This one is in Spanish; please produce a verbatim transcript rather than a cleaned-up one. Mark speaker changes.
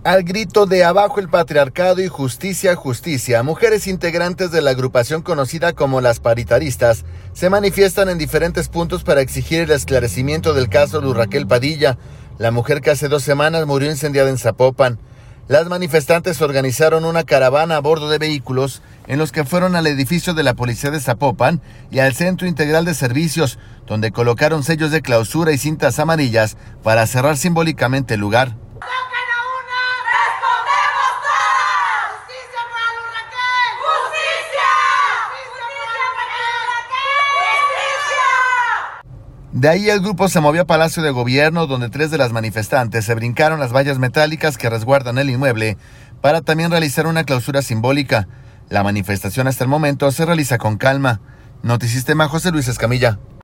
Speaker 1: Al grito de abajo el patriarcado y justicia, justicia, mujeres integrantes de la agrupación conocida como las paritaristas se manifiestan en diferentes puntos para exigir el esclarecimiento del caso Luz Raquel Padilla, la mujer que hace dos semanas murió incendiada en Zapopan. Las manifestantes organizaron una caravana a bordo de vehículos en los que fueron al edificio de la policía de Zapopan y al Centro Integral de Servicios, donde colocaron sellos de clausura y cintas amarillas para cerrar simbólicamente el lugar. De ahí el grupo se movió a Palacio de Gobierno, donde tres de las manifestantes se brincaron las vallas metálicas que resguardan el inmueble para también realizar una clausura simbólica. La manifestación hasta el momento se realiza con calma. Notisistema, José Luis Escamilla.